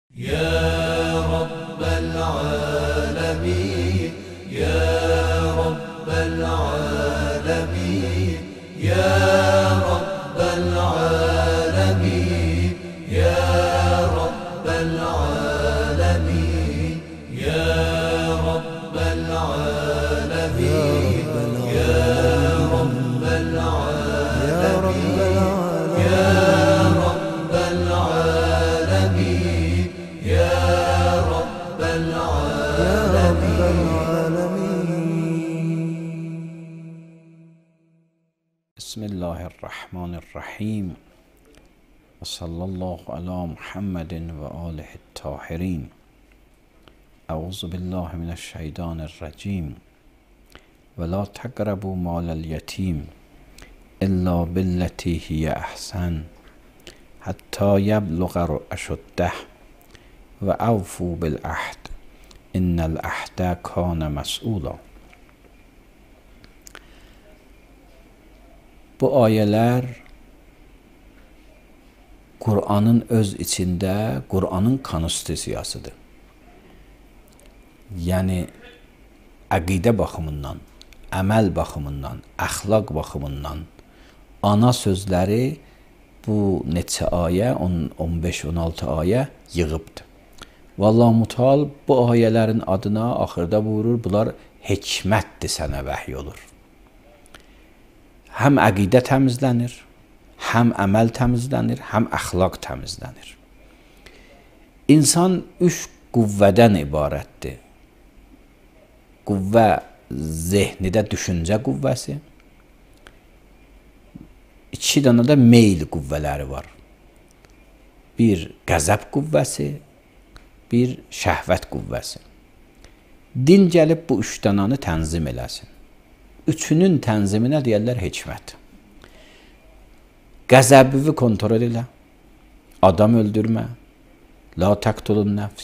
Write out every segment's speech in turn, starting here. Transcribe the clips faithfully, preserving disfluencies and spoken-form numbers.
يا رب العالمين يا رب العالمين يا رب العالمين يا رب العالمين يا رب العالمين يا رب العالمين يا رب العالمين يا رب العالمين. بسم الله الرحمن الرحیم و صلی الله علی محمد و آله الطاهرین. اعوذ بالله من الشیطان الرجیم ولا تقربوا مال الیتیم الا بالتی هی احسن حتی یبلغ اشده و اوفوا بالعهد ان العهد کان مسئولا. Bu ayələr Qur'anın öz içində Qur'anın konstitusiyasıdır. Yəni əqidə baxımından, əməl baxımından, əxlaq baxımından ana sözləri bu neçə ayə, on beş on altı ayə yığıbdır. Və Allah Müteal bu ayələrin adına axırda buyurur, bunlar hikmətdir, sənə vəhy olur. Həm əqidə təmizlənir, həm əməl təmizlənir, həm əxlaq təmizlənir. İnsan üç qüvvədən ibarətdir. Qüvvə zehnidə düşüncə qüvvəsi, iki dənə də meyl qüvvələri var. Bir qəzəb qüvvəsi, bir şəhvət qüvvəsi. Din gəlib bu üç dənəni tənzim eləsin. Üçünün tənziminə deyərlər hikmət. Qəzəbivi kontrol elə, adam öldürmə, la təqtulun nəfs,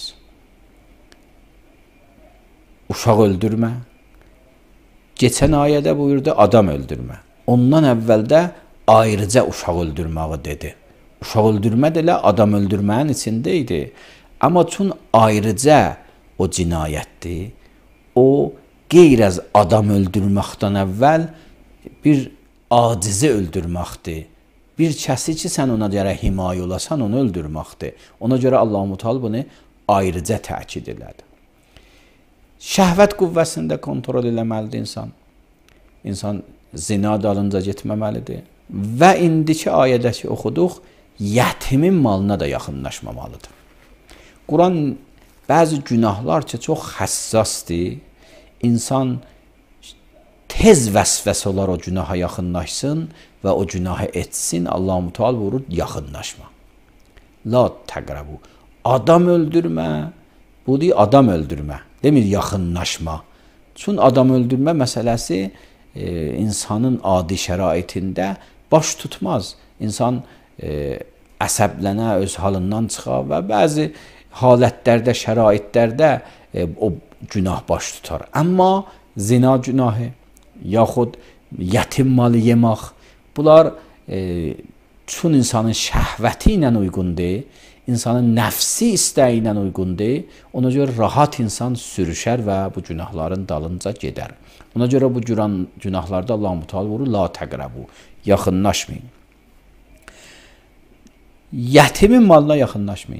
uşaq öldürmə. Keçən ayədə buyurdu, adam öldürmə. Ondan əvvəldə ayrıca uşaq öldürməyi dedi. Uşaq öldürmə də elə adam öldürməyin içində idi. Amma çün ayrıca o cinayətdir, o qeyr az adam öldürməkdən əvvəl bir acizi öldürməkdir. Bir kəsi ki, sən ona görə himayə olasan, onu öldürməkdir. Ona görə Allah-u Teala bunu ayrıca təkid elədi. Şəhvət qüvvəsində kontrol eləməlidir insan. İnsan zina dalınca getməməlidir. Və indiki ayədəki oxuduq, yətimin malına da yaxınlaşmamalıdır. Quran bəzi günahlar ki, çox həssasdır. İnsan tez vəsvəsə olar o günaha yaxınlaşsın və o günahı etsin. Allah-u Teala buyurur, yaxınlaşma. La təqrəbu. Adam öldürmə, bu deyir adam öldürmə. Demir yaxınlaşma. Çünki adam öldürmə məsələsi e, insanın adi şəraitində baş tutmaz. İnsan e, əsəblənə, öz halından çıxar və bəzi halətlərdə, şəraitlərdə e, o günah baş tutar. Amma zina günahı, yaxud yetim malı yemək, bunlar e, çün insanın şəhvəti ilə uyğundur, insanın nəfsi istəyi ilə uyğundur. Ona görə rahat insan sürüşər və bu günahların dalınca gedər. Ona görə bu günahlarda Allah-u Teala vurur, la təqrəbu, yaxınlaşmayın. Yetimin malına yaxınlaşmayın.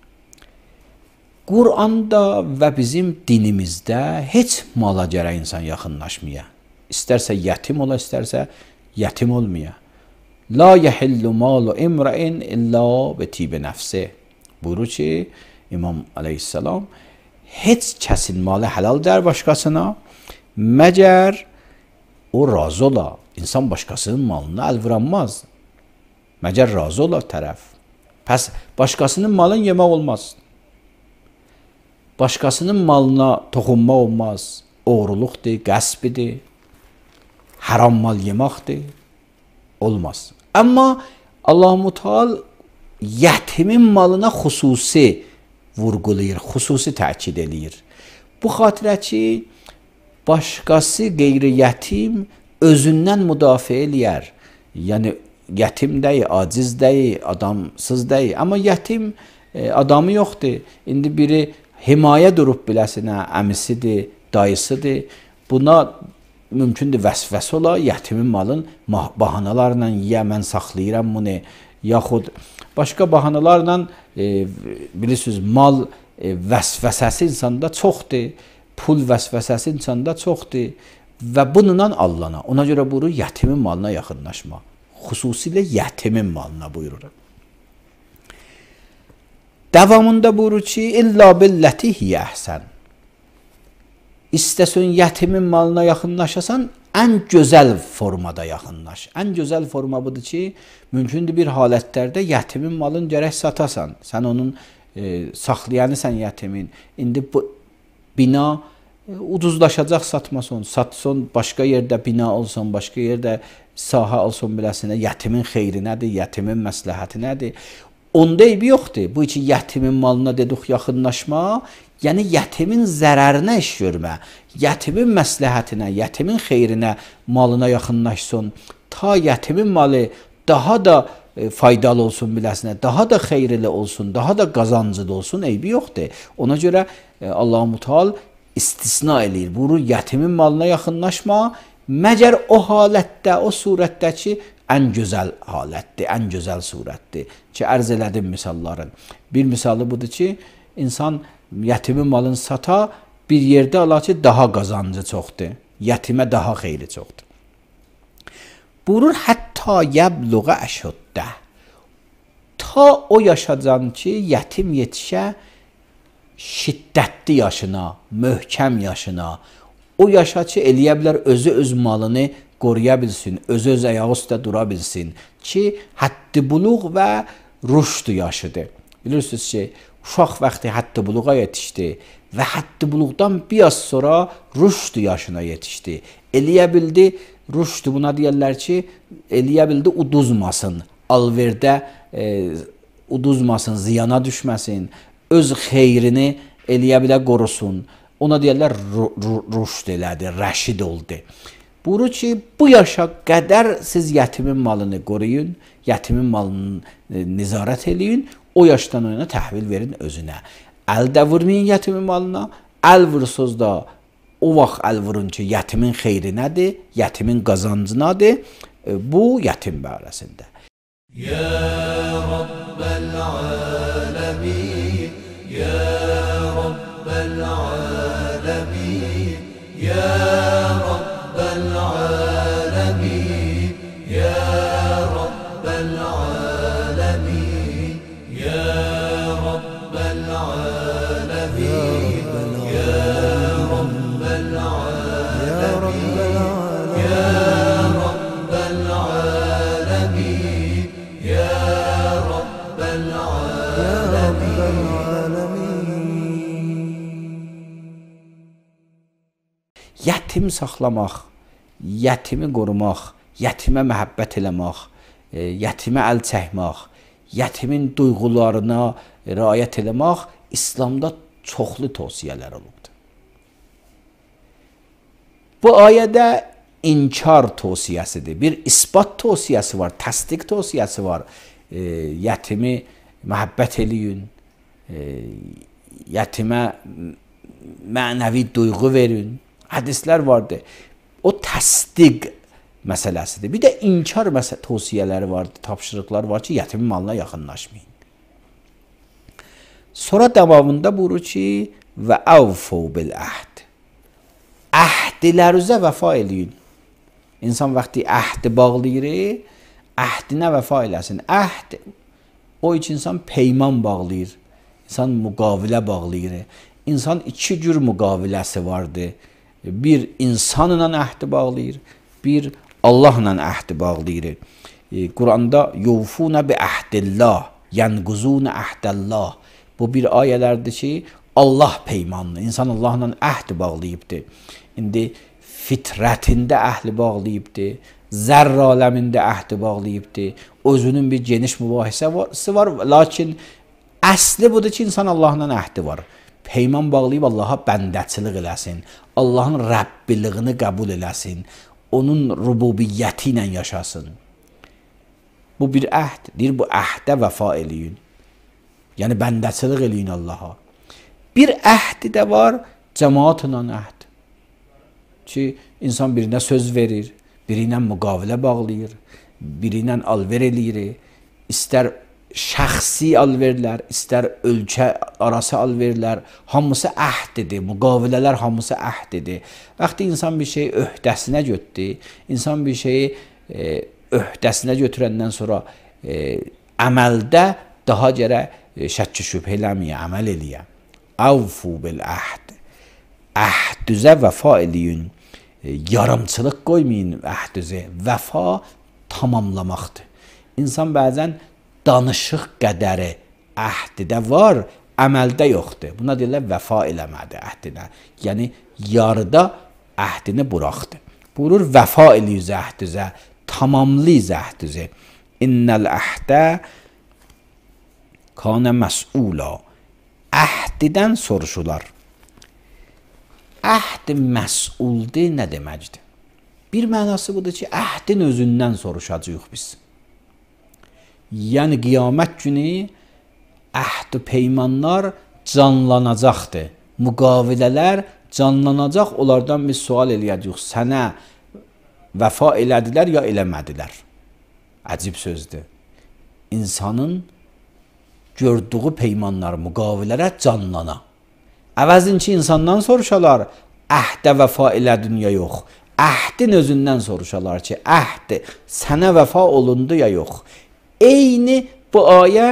Qur'anda və bizim dinimizdə heç mala gərək insan yaxınlaşmaya. İstərsə yetim ola, istərsə yetim olmaya. La yəhillu malu imra'in illa betibi nəfsi. Buyurur ki, İmam Aleyhisselam, heç kəsin malı həlaldır başqasına, məgər o razı ola. İnsan başqasının malına əl vuranmaz. Məgər razı ola tərəf. Pəs başqasının malını yemək olmaz. Başqasının malına toxunma olmaz. Oğruluqdur, qəsbidir, haram mal yeməkdir. Olmaz. Amma Allah-u Teala yetimin malına xüsusi vurğulayır, xüsusi təkid eləyir. Bu xatirə ki, başqası qeyri-yetim özündən müdafiə eləyər. Yəni yetim deyil, aciz deyil, adamsız deyil. Amma yetim e, adamı yoxdur. İndi biri himayə durub biləsinə, əmisidir, dayısıdır. Buna mümkündür vəsvəsə ola, yətimin malın bahanalarla yə mən saxlayıram bunu, yaxud başqa bahanalarla e, bilirsiniz, mal e, vəsvəsəsi insanda çoxdur, pul vəsvəsəsi insanda çoxdur və bununla allana. Ona görə buyurur, yətimin malına yaxınlaşma. Xüsusilə yətimin malına buyurur. Davamında buyurur ki, İlla billəti hiyə əhsən. İstəsən yətimin malına yaxınlaşasan, ən gözəl formada yaxınlaş. Ən gözəl forma budur ki, mümkündür bir halətlərdə yətimin malını gərək satasan. Sən onun e, saxlayanısan yətimin. İndi bu bina e, ucuzlaşacaq satmason. Satson, başqa yerdə bina olsun, başqa yerdə sahə olsun biləsinə. Yətimin xeyri nədir, yətimin məsləhəti nədir? Onda eybi yoxdur. Bu iki yətimin malına dedik yaxınlaşma, yəni yətimin zərərinə iş görmə, yətimin məsləhətinə, yətimin xeyrinə, malına yaxınlaşsın, ta yətimin malı daha da e, faydalı olsun biləsinə, daha da xeyirli olsun, daha da qazancılı olsun, eybi yoxdur. Ona görə e, Allah-u Müteal istisna eləyir. Buyurur, yətimin malına yaxınlaşma, məgər o halətdə, o surətdə ki, ən gözəl halətdir, ən gözəl surətdir ki, ərz elədim misalların. Bir misalı budur ki, insan yətimin malını sata, bir yerdə ala ki, daha qazancı çoxdur, yətimə daha xeyri çoxdur. Buyurur, hətta yəbluğa əşuddə. Ta o yaşacan ki, yətim yetişə şiddətli yaşına, möhkəm yaşına, o yaşa ki, eləyə bilər özü öz malını qoruya bilsin, özü öz ayağı üstə dura bilsin ki, həddi buluq və rüşd yaşıdır. Bilirsiniz ki, uşaq vaxtı həddi buluğa yetişdi və həddi buluqdan biraz sonra rüşd yaşına yetişdi. Eləyə bildi, rüşd buna deyərlər ki, eləyə bildi uduzmasın, alverdə e, uduzmasın, ziyana düşməsin, öz xeyrini eləyə bilə qorusun. Ona deyərlər rüşd elədi, rəşid oldu. Buyurur ki, bu yaşa qədər siz yətimin malını qoruyun, yətimin malını e, nizarət eləyin, o yaşdan oyuna təhvil verin özünə. Əl də vurmayın yətimin malına, əl vursunuz da o vaxt əl vurun ki, yətimin xeyri nədir, yətimin qazancı nədir, e, bu yətim barəsində. Ya Rabbəl aləmin, Ya Rabbəl aləmin, Ya Rabbəl aləmin, Ya Rabbəl aləmin, Ya Rabbəl aləmin, Ya Rabbəl aləmin, Ya Rabbəl aləmin, Ya Rabbəl Yətim saxlamaq, yətimi qorumaq, yətimə məhəbbət eləmək, yətimə əl çəkmək, yətimin duyğularına riayət eləmək İslamda çoxlu tövsiyələr olubdur. Bu ayədə inkar tövsiyəsidir. Bir isbat tövsiyəsi var, təsdiq tövsiyəsi var. E, yətimi məhəbbət eləyin, e, yətimə mənəvi duyğu verin. Hədislər vardır. O təsdiq məsələsidir. Bir də inkar tövsiyələri vardır, tapşırıqlar var ki, yətimin malına yaxınlaşmayın. Sonra davamında buyurur ki, və əvfəu bil əhd. Əhdilərinizə vəfa eləyin. İnsan vaxtı əhdi bağlayır, əhdinə vəfa eləsin. Əhd, o iki insan peyman bağlayır, insan müqavilə bağlayır. İnsan iki cür müqaviləsi vardır. Bir insanla əhdi bağlayır, bir Allahla əhdi bağlayır. E, Quranda yufuna bi əhdillah, yanquzuna əhdəllah. Bu bir ayələrdir ki, Allah peymanını, insan Allahla əhdi bağlayıbdır. İndi fitrətində əhli bağlayıbdır, zərr aləmində əhdi bağlayıbdır. Özünün bir geniş mübahisəsi var, lakin əsli budur ki, insan Allahla əhdi var. Peyman bağlayıb Allaha bəndəçilik eləsin, Allahın Rəbbiliyini qəbul eləsin, onun rububiyyəti ilə yaşasın. Bu bir əhd, deyir, bu əhdə vəfa eləyin. Yəni bəndəçilik eləyin Allaha. Bir əhdi də var, cəmaatla əhd. Ki insan birinə söz verir, biri ilə müqavilə bağlayır, biri ilə alver eləyir. İstər şəxsi alverlər, istər ölkə arası alverlər, hamısı əhdidir, müqavilələr hamısı əhdidir. Vaxtı insan bir şeyi öhdəsinə götürdü, insan bir şeyi e, öhdəsinə götürəndən sonra e, əməldə daha gərək e, şəkk şübhə eləməyə, əməl eləyə. Avfu bil əhd. Əhdüzə vəfa eləyin. E, yarımçılıq qoymayın əhdüzə. Vəfa tamamlamaqdır. İnsan bəzən danışıq qədəri əhdidə var, əməldə yoxdur. Buna deyirlər vəfa eləmədi əhdinə. Yəni yarıda əhdini buraxdı. Buyurur vəfa eləyiz əhdüzə, tamamlayız əhdüzə. İnnəl əhdə kanə məs'ula. Əhdidən soruşular. Əhd məs'uldir nə deməkdir? Bir mənası budur ki, əhdin özündən soruşacağıq biz. Yəni qiyamət günü əhd-ü peymanlar canlanacaqdır. Müqavilələr canlanacaq, onlardan biz sual eləyəcəyik. Sənə vəfa elədilər ya eləmədilər? Əcib sözdür. İnsanın gördüyü peymanlar, müqavilələr canlana. Əvəzin ki, insandan soruşalar, əhdə vəfa elədin ya yox. Əhdin özündən soruşalar ki, əhd sənə vəfa olundu ya yox. Eyni bu ayə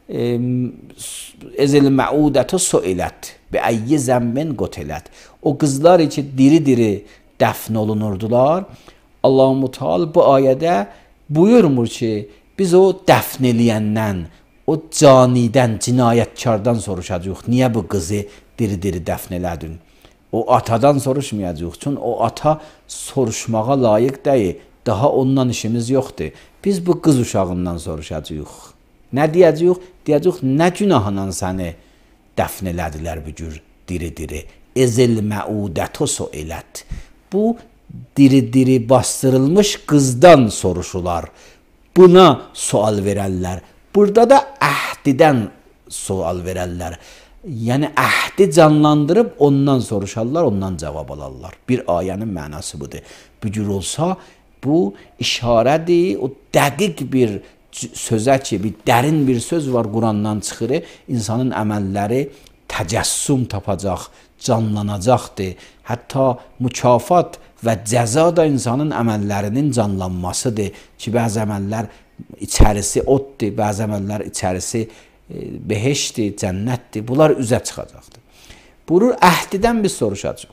ezil məudətü suilət bi əyyi zəmbin qotilət. O qızlar ki diri-diri dəfn olunurdular. Allah-u Teala bu ayədə buyurmur ki, biz o dəfn eləyəndən, o canidən, cinayətkardan soruşacağıq. Niyə bu qızı diri-diri dəfn elədin? O atadan soruşmayacağıq. Çünki o ata soruşmağa layiq deyil. Daha ondan işimiz yoxdur. Biz bu qız uşağından soruşacağıq. Nə deyəcəyik? Deyəcəyik, nə günahla səni dəfn elədilər bu cür diri-diri. Ezil məudətü suilət. Bu diri-diri bastırılmış qızdan soruşular. Buna sual verərlər. Burada da əhdidən sual verərlər. Yəni əhdi canlandırıb ondan soruşarlar, ondan cavab alarlar. Bir ayənin mənası budur. Bu cür olsa bu işarədir, o dəqiq bir sözə ki, bir dərin bir söz var Qurandan çıxır, insanın əməlləri təcəssüm tapacaq, canlanacaqdır. Hətta mükafat və cəza da insanın əməllərinin canlanmasıdır ki, bəzi əməllər içərisi oddur, bəzi əməllər içərisi beheşdir, cənnətdir. Bunlar üzə çıxacaqdır. Buyurur, əhdidən biz soruşacaq.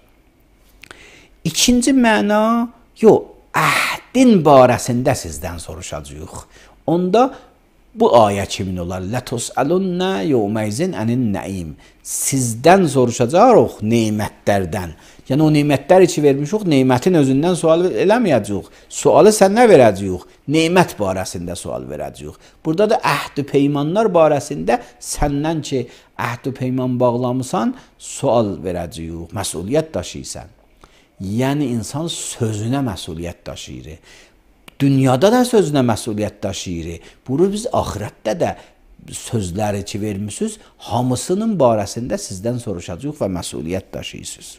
İkinci məna, yox, əhdin barəsində sizdən soruşacaq. Onda bu ayə kimin olar? Lətusəlunnə yevməyzin ənin nəim. Sizdən soruşacaq neymətlərdən. Yəni o neymətlər içi vermişik, neymətin özündən sual eləməyəcəyik. Sualı sənə verəcəyik. Neymət barəsində sual verəcəyik. Burada da əhd-ü peymanlar barəsində səndən ki, əhd-ü peyman bağlamısan, sual verəcəyik. Məsuliyyət daşıyırsan. Yəni insan sözünə məsuliyyət daşıyır. Dünyada da sözünə məsuliyyət daşıyır. Bunu biz axirətdə də sözləri ki vermişsiniz, hamısının barəsində sizdən soruşacağıq və məsuliyyət daşıyırsınız.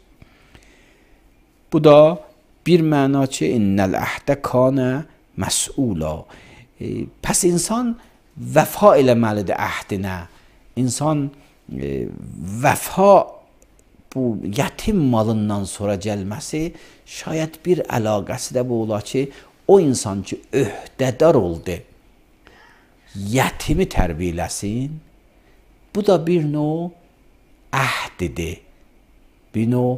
Bu da bir məna ki, innəl əhdə kanə məs'ula. E, pəs insan vəfa eləməlidir əhdinə. İnsan e, vəfa bu yetim malından sonra gəlməsi şayət bir əlaqəsi də bu ola ki, o insan ki öhdədar oldu, yetimi tərbiyələsin, bu da bir növ əhdidir, bir növ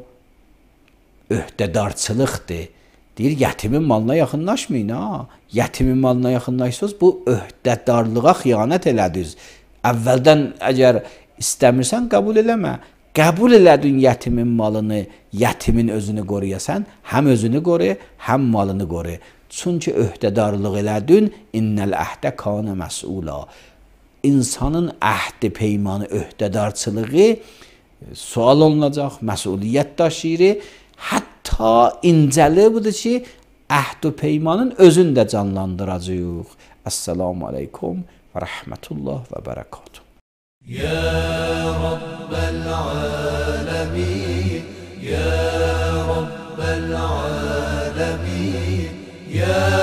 öhdədarçılıqdır. Deyir, yetimin malına yaxınlaşmayın, ha. Yetimin malına yaxınlaşsınız, bu öhdədarlığa xiyanət elədiniz. Əvvəldən əgər istəmirsən, qəbul eləmə. Qəbul elədin yetimin malını, yetimin özünü qoruyasan, həm özünü qoru, həm malını qoru. Çünki öhdədarlıq elədin, innəl əhdə kanə məs'ula. İnsanın əhdi peymanı, öhdədarçılığı sual olunacaq, məsuliyyət daşıyır. Hətta incəli budur ki, əhd-ü peymanın özünü də canlandıracaq. Əssalamu aleykum və rəhmətullah və bərəkatuhu. يا رب العالمين يا رب العالمين يا